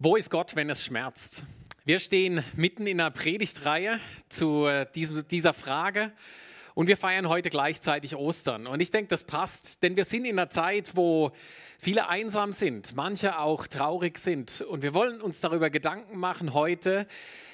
Wo ist Gott, wenn es schmerzt? Wir stehen mitten in einer Predigtreihe zu dieser Frage und wir feiern heute gleichzeitig Ostern. Und ich denke, das passt, denn wir sind in einer Zeit, wo viele einsam sind, manche auch traurig sind. Und wir wollen uns darüber Gedanken machen heute,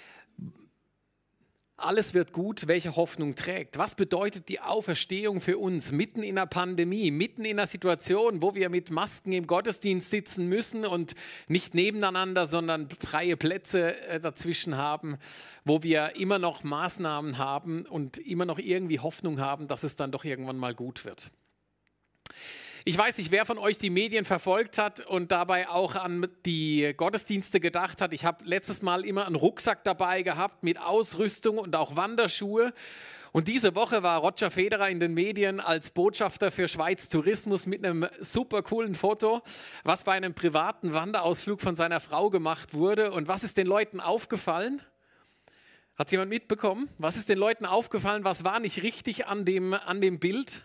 alles wird gut, welche Hoffnung trägt. Was bedeutet die Auferstehung für uns mitten in einer Pandemie, mitten in einer Situation, wo wir mit Masken im Gottesdienst sitzen müssen und nicht nebeneinander, sondern freie Plätze dazwischen haben, wo wir immer noch Maßnahmen haben und immer noch irgendwie Hoffnung haben, dass es dann doch irgendwann mal gut wird. Ich weiß nicht, wer von euch die Medien verfolgt hat und dabei auch an die Gottesdienste gedacht hat. Ich habe letztes Mal immer einen Rucksack dabei gehabt mit Ausrüstung und auch Wanderschuhe. Und diese Woche war Roger Federer in den Medien als Botschafter für Schweiz Tourismus mit einem super coolen Foto, was bei einem privaten Wanderausflug von seiner Frau gemacht wurde. Und was ist den Leuten aufgefallen? Hat es jemand mitbekommen? Was ist den Leuten aufgefallen? Was war nicht richtig an dem Bild?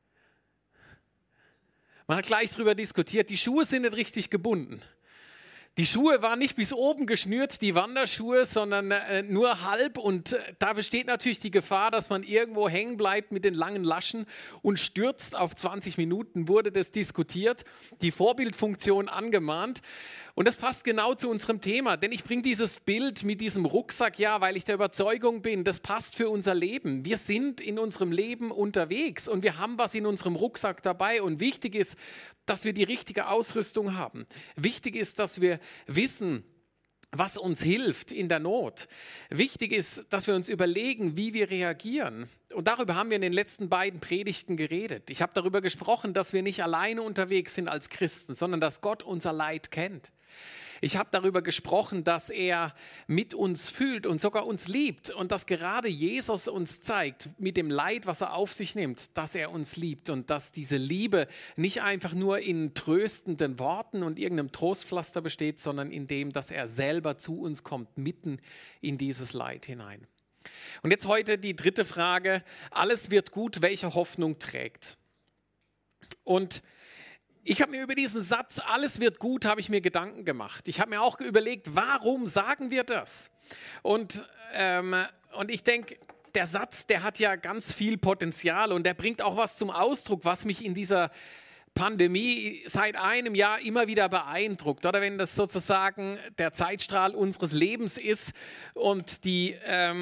Man hat gleich darüber diskutiert, die Schuhe sind nicht richtig gebunden. Die Schuhe waren nicht bis oben geschnürt, die Wanderschuhe, sondern nur halb. Und da besteht natürlich die Gefahr, dass man irgendwo hängen bleibt mit den langen Laschen und stürzt. Auf 20 Minuten wurde das diskutiert, die Vorbildfunktion angemahnt. Und das passt genau zu unserem Thema, denn ich bringe dieses Bild mit diesem Rucksack, ja, weil ich der Überzeugung bin, das passt für unser Leben. Wir sind in unserem Leben unterwegs und wir haben was in unserem Rucksack dabei. Und wichtig ist, dass wir die richtige Ausrüstung haben. Wichtig ist, dass wir wissen, was uns hilft in der Not. Wichtig ist, dass wir uns überlegen, wie wir reagieren. Und darüber haben wir in den letzten beiden Predigten geredet. Ich habe darüber gesprochen, dass wir nicht alleine unterwegs sind als Christen, sondern dass Gott unser Leid kennt. Ich habe darüber gesprochen, dass er mit uns fühlt und sogar uns liebt und dass gerade Jesus uns zeigt, mit dem Leid, was er auf sich nimmt, dass er uns liebt und dass diese Liebe nicht einfach nur in tröstenden Worten und irgendeinem Trostpflaster besteht, sondern in dem, dass er selber zu uns kommt, mitten in dieses Leid hinein. Und jetzt heute die dritte Frage, alles wird gut, welche Hoffnung trägt? Und ich habe mir über diesen Satz, alles wird gut, habe ich mir Gedanken gemacht. Ich habe mir auch überlegt, warum sagen wir das? Und ich denke, der Satz, der hat ja ganz viel Potenzial und der bringt auch was zum Ausdruck, was mich in dieser Pandemie seit einem Jahr immer wieder beeindruckt. Oder wenn das sozusagen der Zeitstrahl unseres Lebens ist und die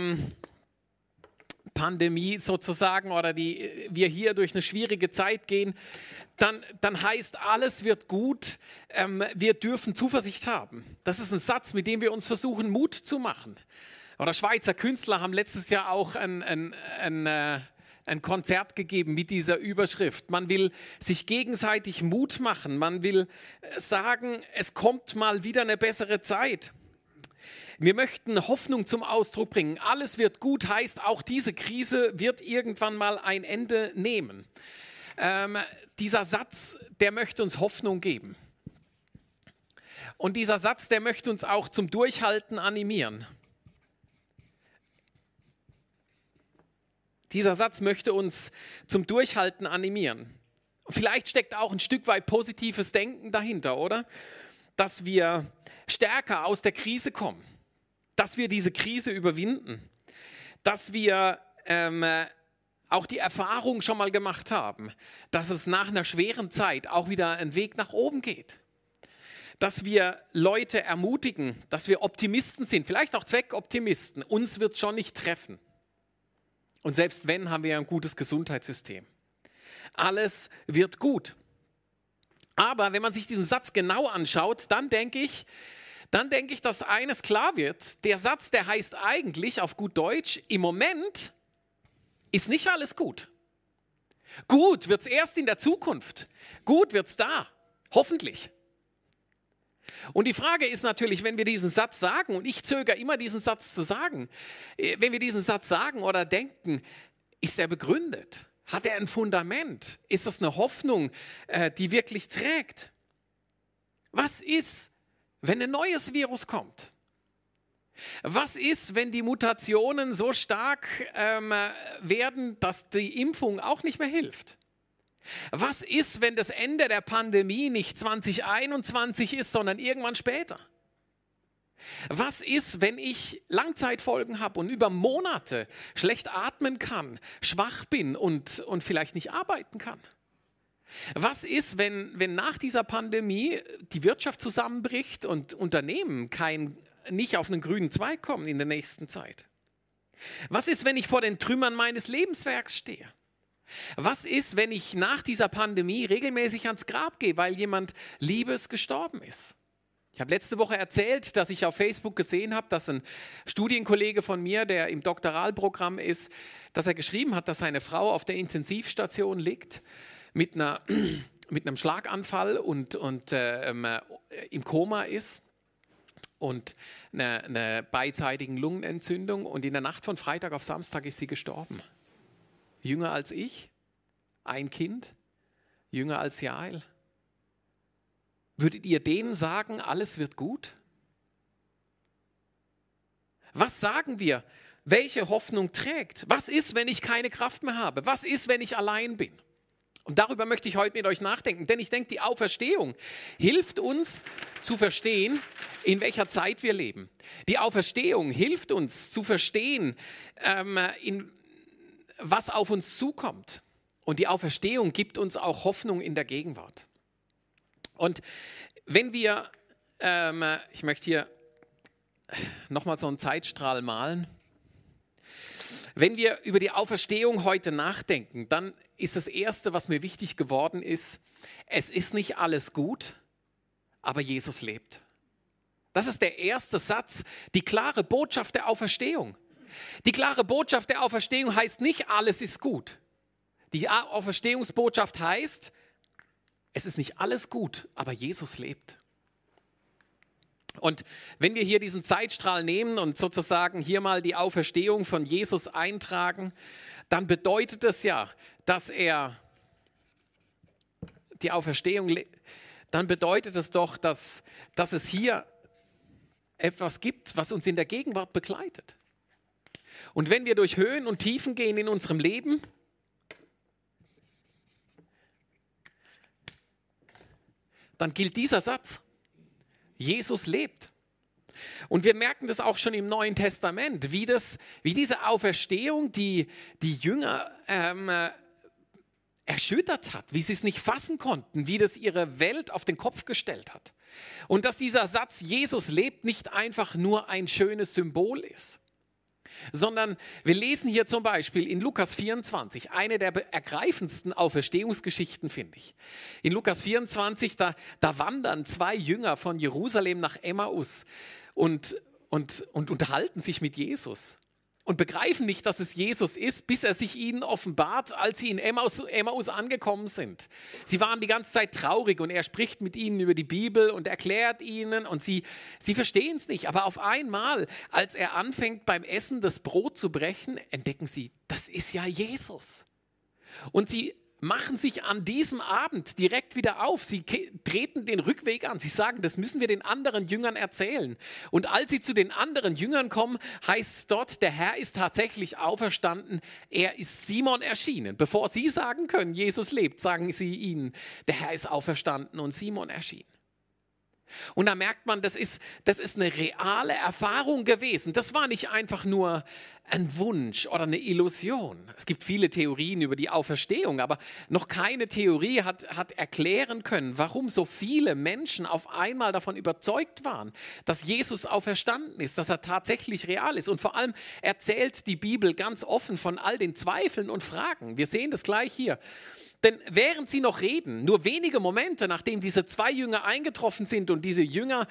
Pandemie sozusagen oder wir hier durch eine schwierige Zeit gehen, dann heißt, alles wird gut, wir dürfen Zuversicht haben. Das ist ein Satz, mit dem wir uns versuchen, Mut zu machen. Oder Schweizer Künstler haben letztes Jahr auch ein Konzert gegeben mit dieser Überschrift. Man will sich gegenseitig Mut machen, man will sagen, es kommt mal wieder eine bessere Zeit. Wir möchten Hoffnung zum Ausdruck bringen. Alles wird gut heißt, auch diese Krise wird irgendwann mal ein Ende nehmen. Dieser Satz, der möchte uns Hoffnung geben. Und dieser Satz, der möchte uns auch zum Durchhalten animieren. Dieser Satz möchte uns zum Durchhalten animieren. Vielleicht steckt auch ein Stück weit positives Denken dahinter, oder? Dass wir stärker aus der Krise kommen. Dass wir diese Krise überwinden. Dass wir auch die Erfahrung schon mal gemacht haben, dass es nach einer schweren Zeit auch wieder einen Weg nach oben geht. Dass wir Leute ermutigen, dass wir Optimisten sind, vielleicht auch Zweckoptimisten. Uns wird es schon nicht treffen. Und selbst wenn, haben wir ein gutes Gesundheitssystem. Alles wird gut. Aber wenn man sich diesen Satz genau anschaut, dann denke ich, dass eines klar wird. Der Satz, der heißt eigentlich auf gut Deutsch, im Moment ist nicht alles gut. Gut wird es erst in der Zukunft. Gut wird es da. Hoffentlich. Und die Frage ist natürlich, wenn wir diesen Satz sagen, und ich zögere immer diesen Satz zu sagen, wenn wir diesen Satz sagen oder denken, ist er begründet? Hat er ein Fundament? Ist das eine Hoffnung, die wirklich trägt? Was ist, wenn ein neues Virus kommt? Was ist, wenn die Mutationen so stark werden, dass die Impfung auch nicht mehr hilft? Was ist, wenn das Ende der Pandemie nicht 2021 ist, sondern irgendwann später? Was ist, wenn ich Langzeitfolgen habe und über Monate schlecht atmen kann, schwach bin und vielleicht nicht arbeiten kann? Was ist, wenn nach dieser Pandemie die Wirtschaft zusammenbricht und Unternehmen nicht auf einen grünen Zweig kommen in der nächsten Zeit? Was ist, wenn ich vor den Trümmern meines Lebenswerks stehe? Was ist, wenn ich nach dieser Pandemie regelmäßig ans Grab gehe, weil jemand Liebes gestorben ist? Ich habe letzte Woche erzählt, dass ich auf Facebook gesehen habe, dass ein Studienkollege von mir, der im Doktoralprogramm ist, dass er geschrieben hat, dass seine Frau auf der Intensivstation liegt mit einem Schlaganfall und im Koma ist und einer beidseitigen Lungenentzündung. Und in der Nacht von Freitag auf Samstag ist sie gestorben. Jünger als ich, ein Kind, jünger als Jael. Würdet ihr denen sagen, alles wird gut? Was sagen wir? Welche Hoffnung trägt? Was ist, wenn ich keine Kraft mehr habe? Was ist, wenn ich allein bin? Und darüber möchte ich heute mit euch nachdenken, denn ich denke, die Auferstehung hilft uns zu verstehen, in welcher Zeit wir leben. Die Auferstehung hilft uns zu verstehen, was auf uns zukommt. Und die Auferstehung gibt uns auch Hoffnung in der Gegenwart. Und wenn wir, ich möchte hier nochmal so einen Zeitstrahl malen. Wenn wir über die Auferstehung heute nachdenken, dann ist das Erste, was mir wichtig geworden ist, es ist nicht alles gut, aber Jesus lebt. Das ist der erste Satz, die klare Botschaft der Auferstehung. Die klare Botschaft der Auferstehung heißt nicht, alles ist gut. Die Auferstehungsbotschaft heißt, es ist nicht alles gut, aber Jesus lebt. Und wenn wir hier diesen Zeitstrahl nehmen und sozusagen hier mal die Auferstehung von Jesus eintragen, dann bedeutet es ja, dass die Auferstehung, dann bedeutet es doch, dass es hier etwas gibt, was uns in der Gegenwart begleitet. Und wenn wir durch Höhen und Tiefen gehen in unserem Leben, dann gilt dieser Satz. Jesus lebt. Und wir merken das auch schon im Neuen Testament, wie diese Auferstehung die Jünger erschüttert hat, wie sie es nicht fassen konnten, wie das ihre Welt auf den Kopf gestellt hat. Und dass dieser Satz, Jesus lebt, nicht einfach nur ein schönes Symbol ist, sondern wir lesen hier zum Beispiel in Lukas 24, eine der ergreifendsten Auferstehungsgeschichten, finde ich. In Lukas 24, da wandern zwei Jünger von Jerusalem nach Emmaus und unterhalten sich mit Jesus und begreifen nicht, dass es Jesus ist, bis er sich ihnen offenbart, als sie in Emmaus angekommen sind. Sie waren die ganze Zeit traurig und er spricht mit ihnen über die Bibel und erklärt ihnen und sie verstehen es nicht. Aber auf einmal, als er anfängt beim Essen das Brot zu brechen, entdecken sie, das ist ja Jesus. Und sie machen sich an diesem Abend direkt wieder auf. Sie treten den Rückweg an. Sie sagen, das müssen wir den anderen Jüngern erzählen. Und als sie zu den anderen Jüngern kommen, heißt es dort, der Herr ist tatsächlich auferstanden. Er ist Simon erschienen. Bevor sie sagen können, Jesus lebt, sagen sie ihnen, der Herr ist auferstanden und Simon erschienen. Und da merkt man, das ist eine reale Erfahrung gewesen. Das war nicht einfach nur ein Wunsch oder eine Illusion. Es gibt viele Theorien über die Auferstehung, aber noch keine Theorie hat erklären können, warum so viele Menschen auf einmal davon überzeugt waren, dass Jesus auferstanden ist, dass er tatsächlich real ist. Und vor allem erzählt die Bibel ganz offen von all den Zweifeln und Fragen. Wir sehen das gleich hier. Denn während sie noch reden, nur wenige Momente, nachdem diese zwei Jünger eingetroffen sind und diese Jünger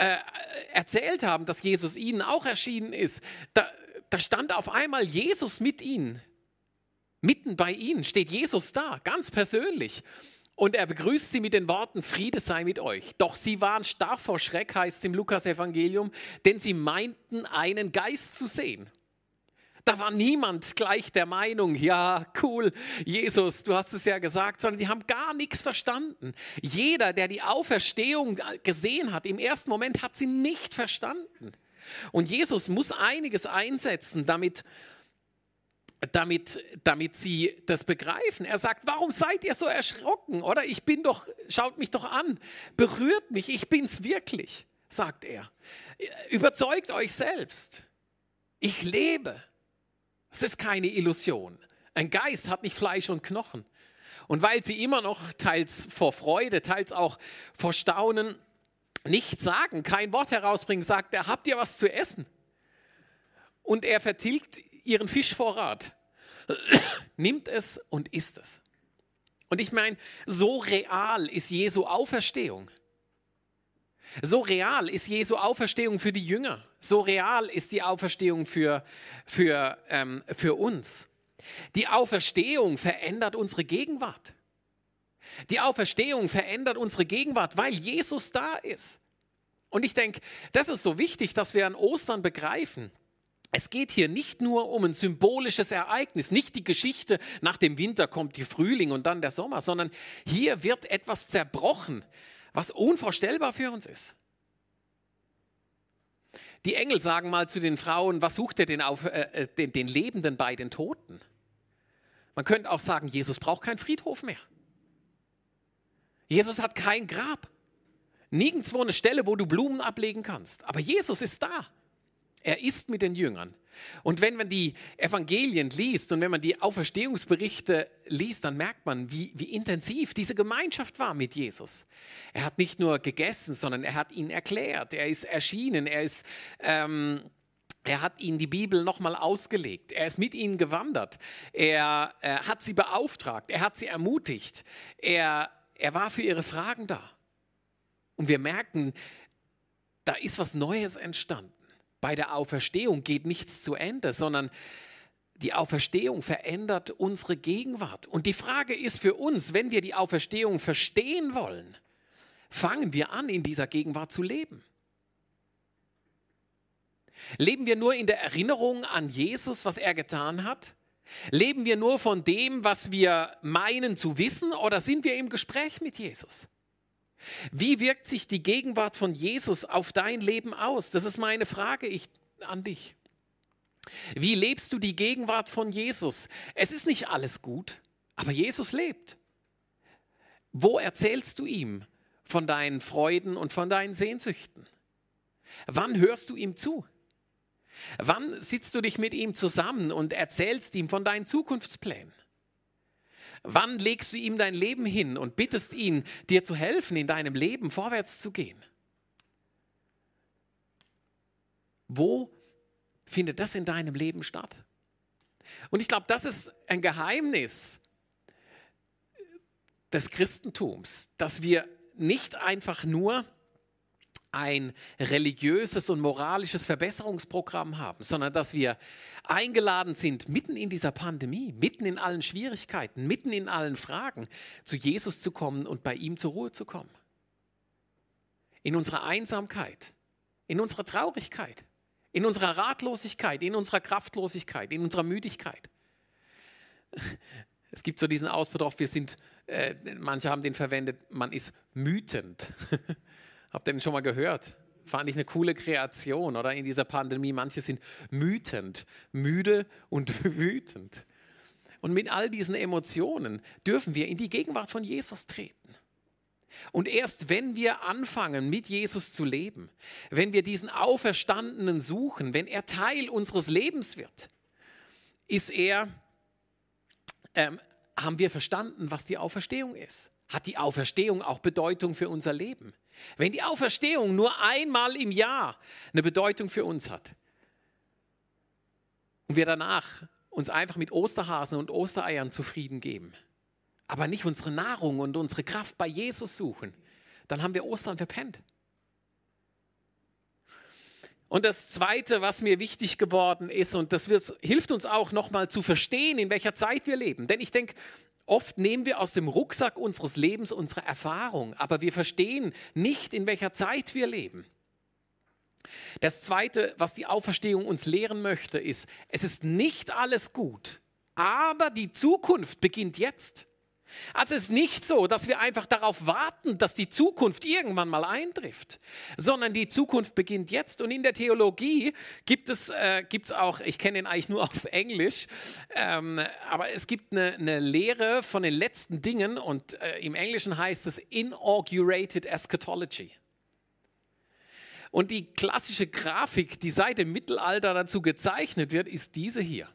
erzählt haben, dass Jesus ihnen auch erschienen ist, da stand auf einmal Jesus mit ihnen. Mitten bei ihnen steht Jesus da, ganz persönlich. Und er begrüßt sie mit den Worten, Friede sei mit euch. Doch sie waren starr vor Schreck, heißt es im Lukas-Evangelium, denn sie meinten, einen Geist zu sehen. Da war niemand gleich der Meinung, ja, cool, Jesus, du hast es ja gesagt, sondern die haben gar nichts verstanden. Jeder, der die Auferstehung gesehen hat, im ersten Moment hat sie nicht verstanden. Und Jesus muss einiges einsetzen, damit sie das begreifen. Er sagt, warum seid ihr so erschrocken? Oder schaut mich doch an, berührt mich, ich bin's wirklich. sagt er. Überzeugt euch selbst. Ich lebe. Es ist keine Illusion. Ein Geist hat nicht Fleisch und Knochen. Und weil sie immer noch teils vor Freude, teils auch vor Staunen nichts sagen, kein Wort herausbringen, sagt er, habt ihr was zu essen? Und er vertilgt ihren Fischvorrat, nimmt es und isst es. Und ich meine, so real ist Jesu Auferstehung. So real ist Jesu Auferstehung für die Jünger. So real ist die Auferstehung für uns. Die Auferstehung verändert unsere Gegenwart. Die Auferstehung verändert unsere Gegenwart, weil Jesus da ist. Und ich denke, das ist so wichtig, dass wir an Ostern begreifen. Es geht hier nicht nur um ein symbolisches Ereignis, nicht die Geschichte, nach dem Winter kommt der Frühling und dann der Sommer, sondern hier wird etwas zerbrochen, was unvorstellbar für uns ist. Die Engel sagen mal zu den Frauen, was sucht ihr denn den Lebenden bei den Toten? Man könnte auch sagen, Jesus braucht keinen Friedhof mehr. Jesus hat kein Grab. Nirgendwo eine Stelle, wo du Blumen ablegen kannst. Aber Jesus ist da. Er ist mit den Jüngern. Und wenn man die Evangelien liest und wenn man die Auferstehungsberichte liest, dann merkt man, wie intensiv diese Gemeinschaft war mit Jesus. Er hat nicht nur gegessen, sondern er hat ihnen erklärt. Er ist erschienen. Er hat ihnen die Bibel nochmal ausgelegt. Er ist mit ihnen gewandert. Er hat sie beauftragt. Er hat sie ermutigt. Er war für ihre Fragen da. Und wir merken, da ist was Neues entstanden. Bei der Auferstehung geht nichts zu Ende, sondern die Auferstehung verändert unsere Gegenwart. Und die Frage ist für uns, wenn wir die Auferstehung verstehen wollen, fangen wir an, in dieser Gegenwart zu leben. Leben wir nur in der Erinnerung an Jesus, was er getan hat? Leben wir nur von dem, was wir meinen zu wissen, oder sind wir im Gespräch mit Jesus? Wie wirkt sich die Gegenwart von Jesus auf dein Leben aus? Das ist meine Frage an dich. Wie lebst du die Gegenwart von Jesus? Es ist nicht alles gut, aber Jesus lebt. Wo erzählst du ihm von deinen Freuden und von deinen Sehnsüchten? Wann hörst du ihm zu? Wann sitzt du dich mit ihm zusammen und erzählst ihm von deinen Zukunftsplänen? Wann legst du ihm dein Leben hin und bittest ihn, dir zu helfen, in deinem Leben vorwärts zu gehen? Wo findet das in deinem Leben statt? Und ich glaube, das ist ein Geheimnis des Christentums, dass wir nicht einfach nur ein religiöses und moralisches Verbesserungsprogramm haben, sondern dass wir eingeladen sind, mitten in dieser Pandemie, mitten in allen Schwierigkeiten, mitten in allen Fragen, zu Jesus zu kommen und bei ihm zur Ruhe zu kommen. In unserer Einsamkeit, in unserer Traurigkeit, in unserer Ratlosigkeit, in unserer Kraftlosigkeit, in unserer Müdigkeit. Es gibt so diesen Ausdruck, manche haben den verwendet, man ist wütend. Habt ihr den schon mal gehört? Fand ich eine coole Kreation, oder? In dieser Pandemie, manche sind wütend, müde und wütend. Und mit all diesen Emotionen dürfen wir in die Gegenwart von Jesus treten. Und erst wenn wir anfangen, mit Jesus zu leben, wenn wir diesen Auferstandenen suchen, wenn er Teil unseres Lebens wird, haben wir verstanden, was die Auferstehung ist. Hat die Auferstehung auch Bedeutung für unser Leben? Wenn die Auferstehung nur einmal im Jahr eine Bedeutung für uns hat und wir danach uns einfach mit Osterhasen und Ostereiern zufrieden geben, aber nicht unsere Nahrung und unsere Kraft bei Jesus suchen, dann haben wir Ostern verpennt. Und das Zweite, was mir wichtig geworden ist, und das hilft uns auch nochmal zu verstehen, in welcher Zeit wir leben. Denn ich denke, oft nehmen wir aus dem Rucksack unseres Lebens unsere Erfahrung, aber wir verstehen nicht, in welcher Zeit wir leben. Das Zweite, was die Auferstehung uns lehren möchte, ist, es ist nicht alles gut, aber die Zukunft beginnt jetzt. Also es ist nicht so, dass wir einfach darauf warten, dass die Zukunft irgendwann mal eintrifft, sondern die Zukunft beginnt jetzt. Und in der Theologie gibt es auch, ich kenne den eigentlich nur auf Englisch, aber es gibt eine Lehre von den letzten Dingen und im Englischen heißt es Inaugurated Eschatology. Und die klassische Grafik, die seit dem Mittelalter dazu gezeichnet wird, ist diese hier.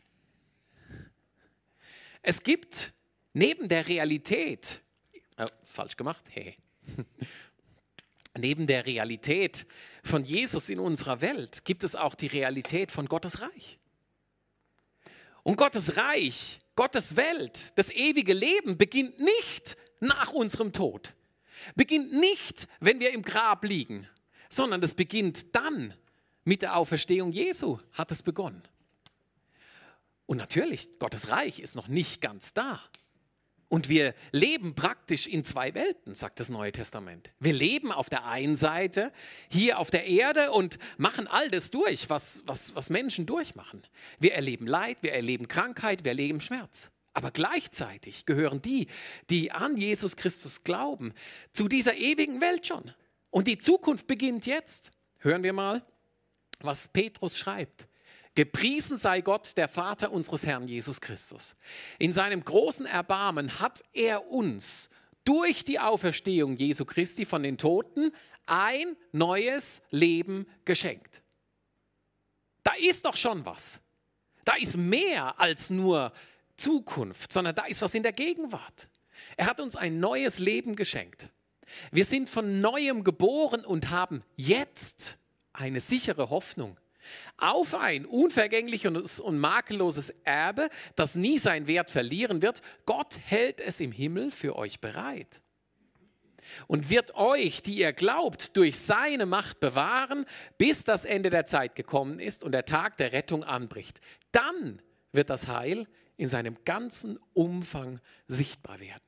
Es gibt neben der Realität, falsch gemacht, hey. Neben der Realität von Jesus in unserer Welt gibt es auch die Realität von Gottes Reich. Und Gottes Reich, Gottes Welt, das ewige Leben beginnt nicht nach unserem Tod, beginnt nicht, wenn wir im Grab liegen, sondern es beginnt dann mit der Auferstehung Jesu, hat es begonnen. Und natürlich, Gottes Reich ist noch nicht ganz da. Und wir leben praktisch in zwei Welten, sagt das Neue Testament. Wir leben auf der einen Seite hier auf der Erde und machen all das durch, was Menschen durchmachen. Wir erleben Leid, wir erleben Krankheit, wir erleben Schmerz. Aber gleichzeitig gehören die, die an Jesus Christus glauben, zu dieser ewigen Welt schon. Und die Zukunft beginnt jetzt. Hören wir mal, was Petrus schreibt. Gepriesen sei Gott, der Vater unseres Herrn Jesus Christus. In seinem großen Erbarmen hat er uns durch die Auferstehung Jesu Christi von den Toten ein neues Leben geschenkt. Da ist doch schon was. Da ist mehr als nur Zukunft, sondern da ist was in der Gegenwart. Er hat uns ein neues Leben geschenkt. Wir sind von Neuem geboren und haben jetzt eine sichere Hoffnung auf ein unvergängliches und makelloses Erbe, das nie seinen Wert verlieren wird. Gott hält es im Himmel für euch bereit und wird euch, die ihr glaubt, durch seine Macht bewahren, bis das Ende der Zeit gekommen ist und der Tag der Rettung anbricht. Dann wird das Heil in seinem ganzen Umfang sichtbar werden.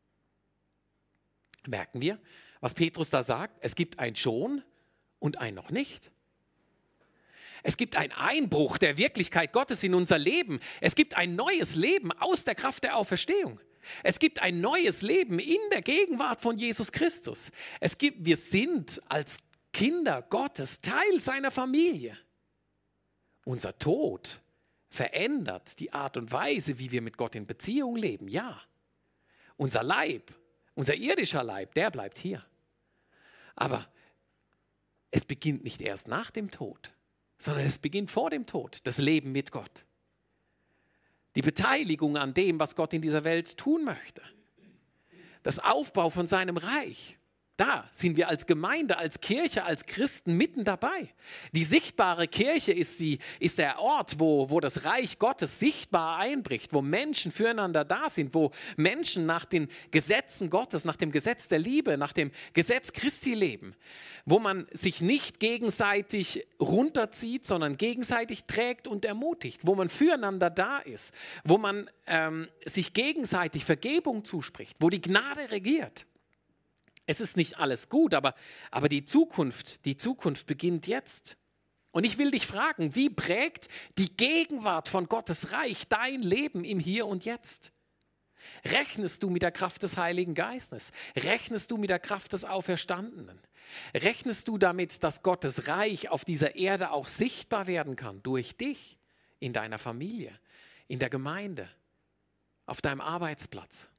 Merken wir, was Petrus da sagt? Es gibt ein Schon und ein Noch nicht. Es gibt einen Einbruch der Wirklichkeit Gottes in unser Leben. Es gibt ein neues Leben aus der Kraft der Auferstehung. Es gibt ein neues Leben in der Gegenwart von Jesus Christus. Wir sind als Kinder Gottes Teil seiner Familie. Unser Tod verändert die Art und Weise, wie wir mit Gott in Beziehung leben. Ja, unser Leib, unser irdischer Leib, der bleibt hier. Aber es beginnt nicht erst nach dem Tod, sondern es beginnt vor dem Tod, das Leben mit Gott. Die Beteiligung an dem, was Gott in dieser Welt tun möchte. Das Aufbau von seinem Reich. Da sind wir als Gemeinde, als Kirche, als Christen mitten dabei. Die sichtbare Kirche ist der Ort, wo das Reich Gottes sichtbar einbricht, wo Menschen füreinander da sind, wo Menschen nach den Gesetzen Gottes, nach dem Gesetz der Liebe, nach dem Gesetz Christi leben, wo man sich nicht gegenseitig runterzieht, sondern gegenseitig trägt und ermutigt, wo man füreinander da ist, wo man sich gegenseitig Vergebung zuspricht, wo die Gnade regiert. Es ist nicht alles gut, aber die Zukunft beginnt jetzt. Und ich will dich fragen, wie prägt die Gegenwart von Gottes Reich dein Leben im Hier und Jetzt? Rechnest du mit der Kraft des Heiligen Geistes? Rechnest du mit der Kraft des Auferstandenen? Rechnest du damit, dass Gottes Reich auf dieser Erde auch sichtbar werden kann durch dich, in deiner Familie, in der Gemeinde, auf deinem Arbeitsplatz?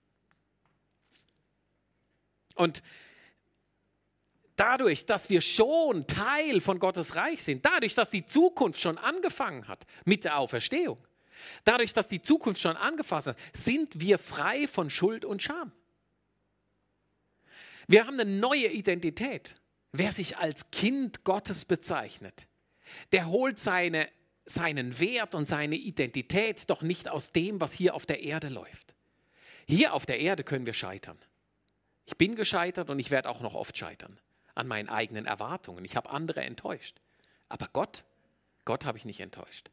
Und dadurch, dass wir schon Teil von Gottes Reich sind, dadurch, dass die Zukunft schon angefangen hat mit der Auferstehung, dadurch, dass die Zukunft schon angefasst hat, sind wir frei von Schuld und Scham. Wir haben eine neue Identität. Wer sich als Kind Gottes bezeichnet, der holt seinen Wert und seine Identität doch nicht aus dem, was hier auf der Erde läuft. Hier auf der Erde können wir scheitern. Ich bin gescheitert und ich werde auch noch oft scheitern an meinen eigenen Erwartungen. Ich habe andere enttäuscht. Aber Gott habe ich nicht enttäuscht.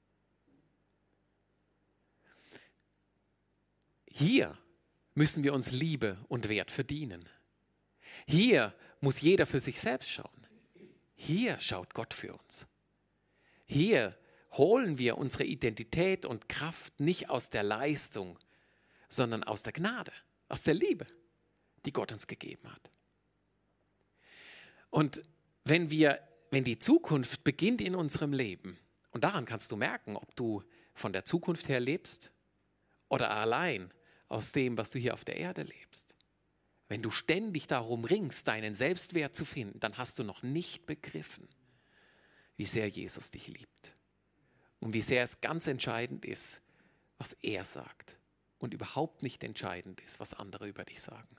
Hier müssen wir uns Liebe und Wert verdienen. Hier muss jeder für sich selbst schauen. Hier schaut Gott für uns. Hier holen wir unsere Identität und Kraft nicht aus der Leistung, sondern aus der Gnade, aus der Liebe, die Gott uns gegeben hat. Und wenn die Zukunft beginnt in unserem Leben, und daran kannst du merken, ob du von der Zukunft her lebst oder allein aus dem, was du hier auf der Erde lebst. Wenn du ständig darum ringst, deinen Selbstwert zu finden, dann hast du noch nicht begriffen, wie sehr Jesus dich liebt und wie sehr es ganz entscheidend ist, was er sagt und überhaupt nicht entscheidend ist, was andere über dich sagen.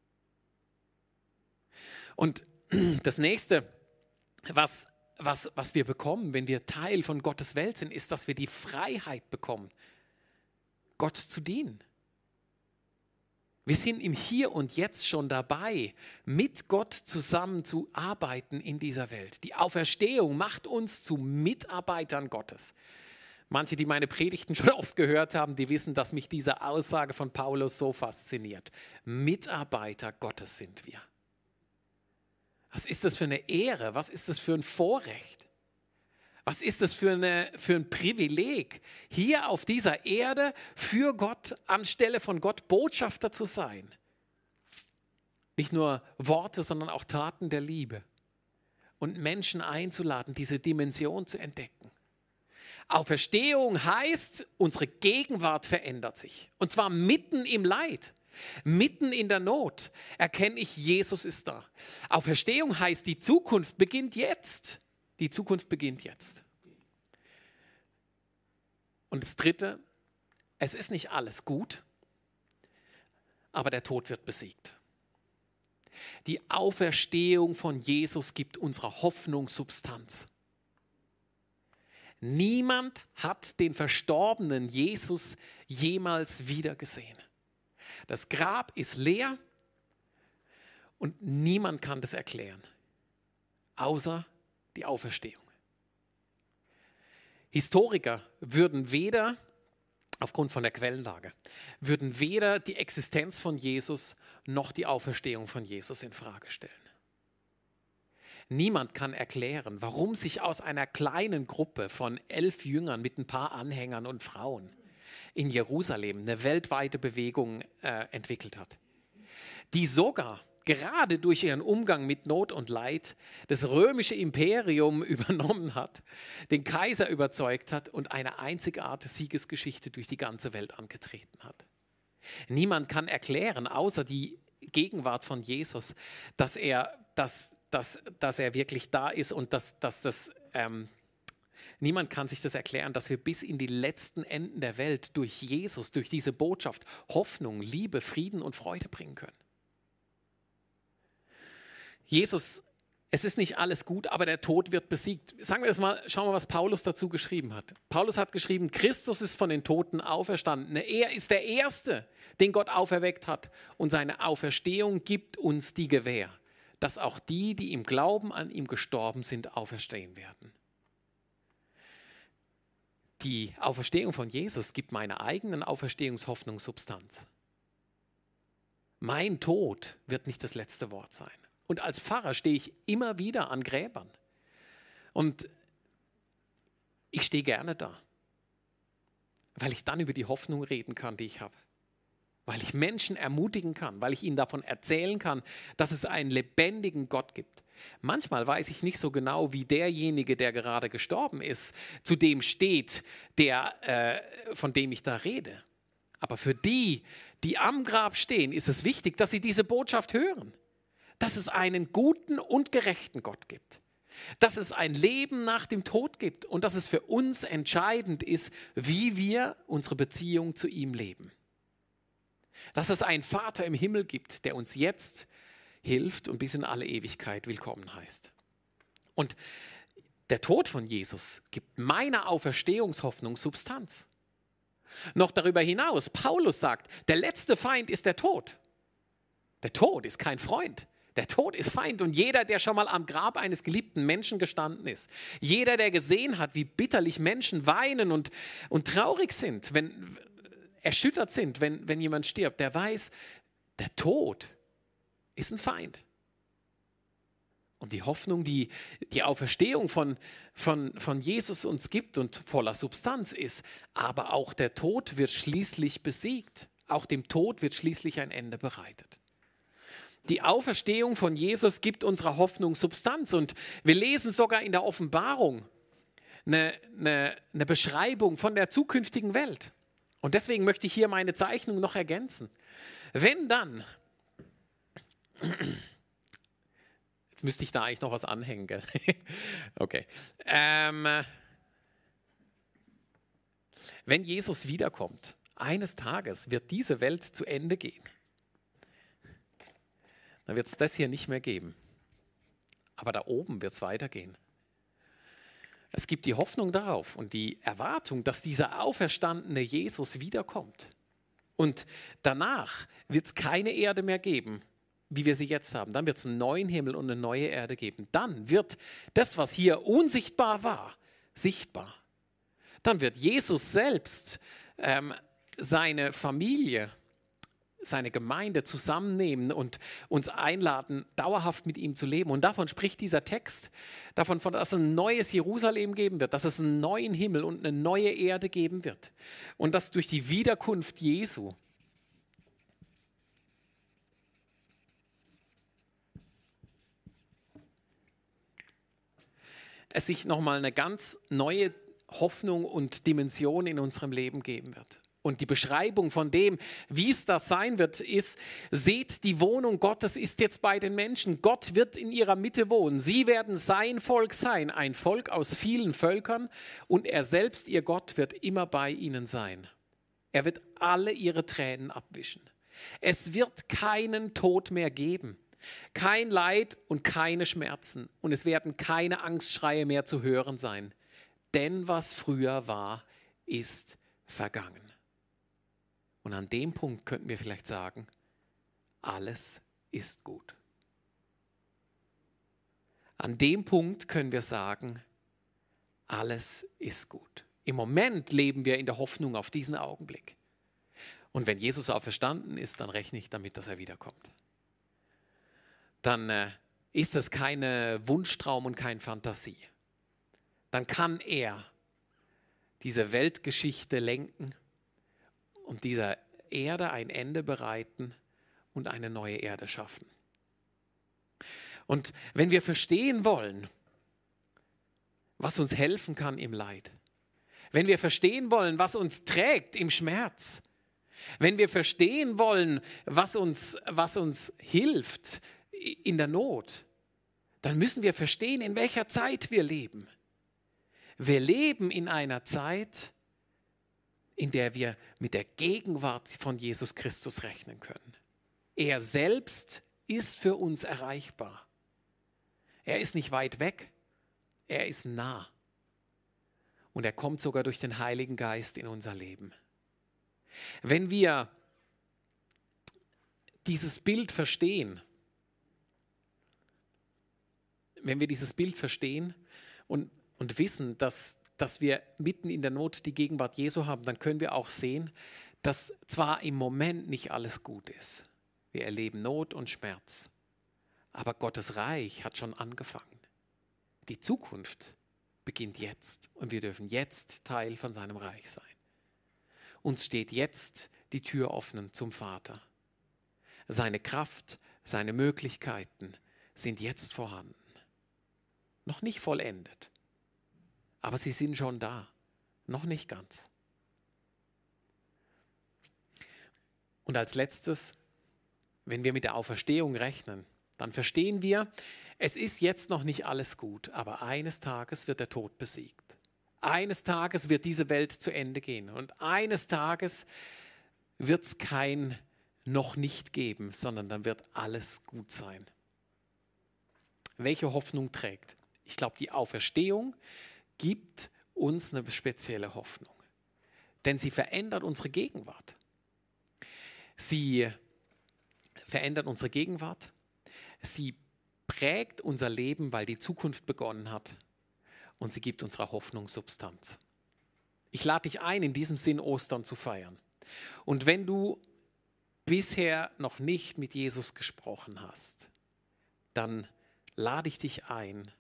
Und das Nächste, was wir bekommen, wenn wir Teil von Gottes Welt sind, ist, dass wir die Freiheit bekommen, Gott zu dienen. Wir sind im Hier und Jetzt schon dabei, mit Gott zusammen zu arbeiten in dieser Welt. Die Auferstehung macht uns zu Mitarbeitern Gottes. Manche, die meine Predigten schon oft gehört haben, die wissen, dass mich diese Aussage von Paulus so fasziniert. Mitarbeiter Gottes sind wir. Was ist das für eine Ehre? Was ist das für ein Vorrecht? Was ist das für ein Privileg, hier auf dieser Erde für Gott, anstelle von Gott Botschafter zu sein? Nicht nur Worte, sondern auch Taten der Liebe. Und Menschen einzuladen, diese Dimension zu entdecken. Auferstehung heißt, unsere Gegenwart verändert sich. Und zwar mitten im Leid. Mitten in der Not erkenne ich, Jesus ist da. Auferstehung heißt, die Zukunft beginnt jetzt. Die Zukunft beginnt jetzt. Und das Dritte, es ist nicht alles gut, aber der Tod wird besiegt. Die Auferstehung von Jesus gibt unserer Hoffnung Substanz. Niemand hat den verstorbenen Jesus jemals wieder gesehen. Das Grab ist leer und niemand kann das erklären, außer die Auferstehung. Historiker würden weder, aufgrund von der Quellenlage, würden weder die Existenz von Jesus noch die Auferstehung von Jesus in Frage stellen. Niemand kann erklären, warum sich aus einer kleinen Gruppe von 11 Jüngern mit ein paar Anhängern und Frauen in Jerusalem eine weltweite Bewegung entwickelt hat, die sogar gerade durch ihren Umgang mit Not und Leid das römische Imperium übernommen hat, den Kaiser überzeugt hat und eine einzigartige Siegesgeschichte durch die ganze Welt angetreten hat. Niemand kann erklären, außer die Gegenwart von Jesus, dass er wirklich da ist und niemand kann sich das erklären, dass wir bis in die letzten Enden der Welt durch Jesus, durch diese Botschaft Hoffnung, Liebe, Frieden und Freude bringen können. Jesus, es ist nicht alles gut, aber der Tod wird besiegt. Sagen wir das mal, schauen wir, was Paulus dazu geschrieben hat. Paulus hat geschrieben, Christus ist von den Toten auferstanden. Er ist der Erste, den Gott auferweckt hat. Und seine Auferstehung gibt uns die Gewähr, dass auch die, die im Glauben an ihm gestorben sind, auferstehen werden. Die Auferstehung von Jesus gibt meiner eigenen Auferstehungshoffnung Substanz. Mein Tod wird nicht das letzte Wort sein. Und als Pfarrer stehe ich immer wieder an Gräbern. Und ich stehe gerne da, weil ich dann über die Hoffnung reden kann, die ich habe. Weil ich Menschen ermutigen kann, weil ich ihnen davon erzählen kann, dass es einen lebendigen Gott gibt. Manchmal weiß ich nicht so genau, wie derjenige, der gerade gestorben ist, zu dem steht, von dem ich da rede. Aber für die, die am Grab stehen, ist es wichtig, dass sie diese Botschaft hören. Dass es einen guten und gerechten Gott gibt. Dass es ein Leben nach dem Tod gibt und dass es für uns entscheidend ist, wie wir unsere Beziehung zu ihm leben. Dass es einen Vater im Himmel gibt, der uns jetzt hilft und bis in alle Ewigkeit willkommen heißt. Und der Tod von Jesus gibt meiner Auferstehungshoffnung Substanz. Noch darüber hinaus, Paulus sagt, der letzte Feind ist der Tod. Der Tod ist kein Freund. Der Tod ist Feind und jeder, der schon mal am Grab eines geliebten Menschen gestanden ist, jeder, der gesehen hat, wie bitterlich Menschen weinen und traurig sind, erschüttert sind, wenn jemand stirbt, der weiß, der Tod ist ein Feind. Und die Hoffnung, die Auferstehung von Jesus uns gibt und voller Substanz ist, aber auch der Tod wird schließlich besiegt. Auch dem Tod wird schließlich ein Ende bereitet. Die Auferstehung von Jesus gibt unserer Hoffnung Substanz und wir lesen sogar in der Offenbarung eine Beschreibung von der zukünftigen Welt. Und deswegen möchte ich hier meine Zeichnung noch ergänzen. Wenn dann Jetzt müsste ich da eigentlich noch was anhängen, gell? Okay. Wenn Jesus wiederkommt, eines Tages wird diese Welt zu Ende gehen. Dann wird es das hier nicht mehr geben. Aber da oben wird es weitergehen. Es gibt die Hoffnung darauf und die Erwartung, dass dieser auferstandene Jesus wiederkommt. Und danach wird es keine Erde mehr geben, wie wir sie jetzt haben. Dann wird es einen neuen Himmel und eine neue Erde geben. Dann wird das, was hier unsichtbar war, sichtbar. Dann wird Jesus selbst seine Familie, seine Gemeinde zusammennehmen und uns einladen, dauerhaft mit ihm zu leben. Und davon spricht dieser Text, davon, dass es ein neues Jerusalem geben wird, dass es einen neuen Himmel und eine neue Erde geben wird. Und dass durch die Wiederkunft Jesu es sich nochmal eine ganz neue Hoffnung und Dimension in unserem Leben geben wird. Und die Beschreibung von dem, wie es das sein wird, ist, seht, die Wohnung Gottes ist jetzt bei den Menschen. Gott wird in ihrer Mitte wohnen. Sie werden sein Volk sein, ein Volk aus vielen Völkern. Und er selbst, ihr Gott, wird immer bei ihnen sein. Er wird alle ihre Tränen abwischen. Es wird keinen Tod mehr geben. Kein Leid und keine Schmerzen. Und es werden keine Angstschreie mehr zu hören sein. Denn was früher war, ist vergangen. Und an dem Punkt könnten wir vielleicht sagen, alles ist gut. An dem Punkt können wir sagen, alles ist gut. Im Moment leben wir in der Hoffnung auf diesen Augenblick. Und wenn Jesus auferstanden ist, dann rechne ich damit, dass er wiederkommt. Dann ist es keine Wunschtraum und keine Fantasie. Dann kann er diese Weltgeschichte lenken und dieser Erde ein Ende bereiten und eine neue Erde schaffen. Und wenn wir verstehen wollen, was uns helfen kann im Leid, wenn wir verstehen wollen, was uns trägt im Schmerz, wenn wir verstehen wollen, was uns hilft in der Not, dann müssen wir verstehen, in welcher Zeit wir leben. Wir leben in einer Zeit, in der wir mit der Gegenwart von Jesus Christus rechnen können. Er selbst ist für uns erreichbar. Er ist nicht weit weg, er ist nah. Und er kommt sogar durch den Heiligen Geist in unser Leben. Wenn wir dieses Bild verstehen, und wissen, dass wir mitten in der Not die Gegenwart Jesu haben, dann können wir auch sehen, dass zwar im Moment nicht alles gut ist. Wir erleben Not und Schmerz. Aber Gottes Reich hat schon angefangen. Die Zukunft beginnt jetzt und wir dürfen jetzt Teil von seinem Reich sein. Uns steht jetzt die Tür offen zum Vater. Seine Kraft, seine Möglichkeiten sind jetzt vorhanden. Noch nicht vollendet. Aber sie sind schon da, noch nicht ganz. Und als letztes, wenn wir mit der Auferstehung rechnen, dann verstehen wir, es ist jetzt noch nicht alles gut, aber eines Tages wird der Tod besiegt. Eines Tages wird diese Welt zu Ende gehen und eines Tages wird es kein noch nicht geben, sondern dann wird alles gut sein. Welche Hoffnung trägt? Ich glaube, die Auferstehung gibt uns eine spezielle Hoffnung. Denn sie verändert unsere Gegenwart. Sie verändert unsere Gegenwart. Sie prägt unser Leben, weil die Zukunft begonnen hat. Und sie gibt unserer Hoffnung Substanz. Ich lade dich ein, in diesem Sinn Ostern zu feiern. Und wenn du bisher noch nicht mit Jesus gesprochen hast, dann lade ich dich ein.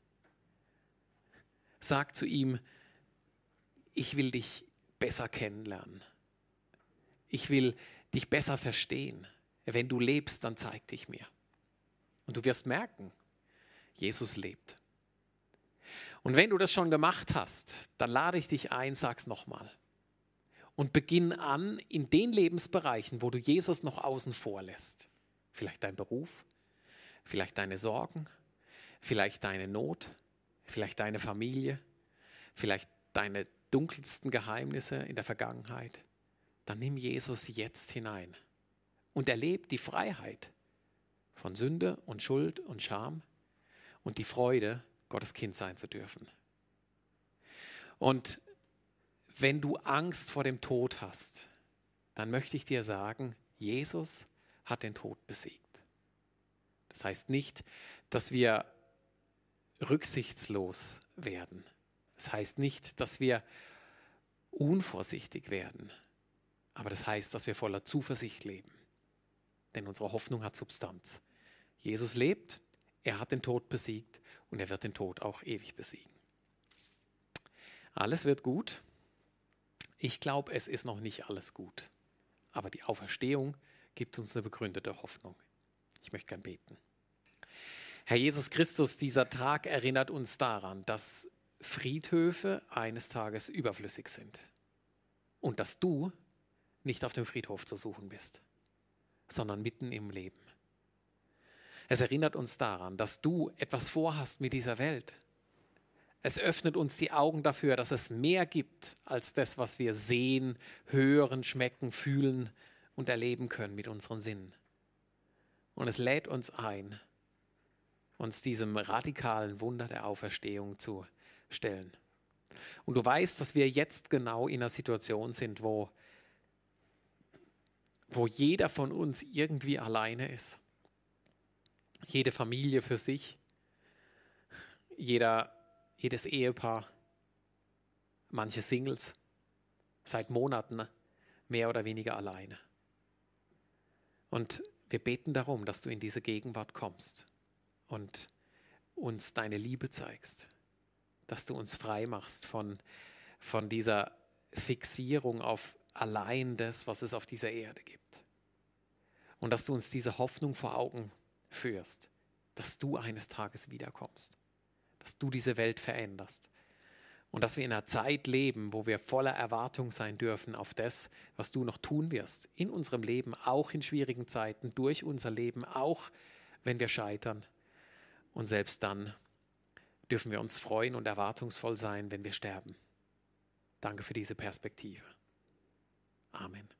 Sag zu ihm, ich will dich besser kennenlernen. Ich will dich besser verstehen. Wenn du lebst, dann zeig dich mir. Und du wirst merken, Jesus lebt. Und wenn du das schon gemacht hast, dann lade ich dich ein, sag's nochmal. Und beginn an in den Lebensbereichen, wo du Jesus noch außen vor lässt. Vielleicht dein Beruf, vielleicht deine Sorgen, vielleicht deine Not, vielleicht deine Familie, vielleicht deine dunkelsten Geheimnisse in der Vergangenheit, dann nimm Jesus jetzt hinein und erlebe die Freiheit von Sünde und Schuld und Scham und die Freude, Gottes Kind sein zu dürfen. Und wenn du Angst vor dem Tod hast, dann möchte ich dir sagen, Jesus hat den Tod besiegt. Das heißt nicht, dass wir rücksichtslos werden. Das heißt nicht, dass wir unvorsichtig werden. Aber das heißt, dass wir voller Zuversicht leben. Denn unsere Hoffnung hat Substanz. Jesus lebt, er hat den Tod besiegt und er wird den Tod auch ewig besiegen. Alles wird gut. Ich glaube, es ist noch nicht alles gut. Aber die Auferstehung gibt uns eine begründete Hoffnung. Ich möchte gern beten. Herr Jesus Christus, dieser Tag erinnert uns daran, dass Friedhöfe eines Tages überflüssig sind. Und dass du nicht auf dem Friedhof zu suchen bist, sondern mitten im Leben. Es erinnert uns daran, dass du etwas vorhast mit dieser Welt. Es öffnet uns die Augen dafür, dass es mehr gibt als das, was wir sehen, hören, schmecken, fühlen und erleben können mit unseren Sinnen. Und es lädt uns ein, uns diesem radikalen Wunder der Auferstehung zu stellen. Und du weißt, dass wir jetzt genau in einer Situation sind, wo jeder von uns irgendwie alleine ist. Jede Familie für sich, jedes Ehepaar, manche Singles, seit Monaten mehr oder weniger alleine. Und wir beten darum, dass du in diese Gegenwart kommst und uns deine Liebe zeigst, dass du uns frei machst von dieser Fixierung auf allein das, was es auf dieser Erde gibt. Und dass du uns diese Hoffnung vor Augen führst, dass du eines Tages wiederkommst, dass du diese Welt veränderst und dass wir in einer Zeit leben, wo wir voller Erwartung sein dürfen auf das, was du noch tun wirst, in unserem Leben, auch in schwierigen Zeiten, durch unser Leben, auch wenn wir scheitern. Und selbst dann dürfen wir uns freuen und erwartungsvoll sein, wenn wir sterben. Danke für diese Perspektive. Amen.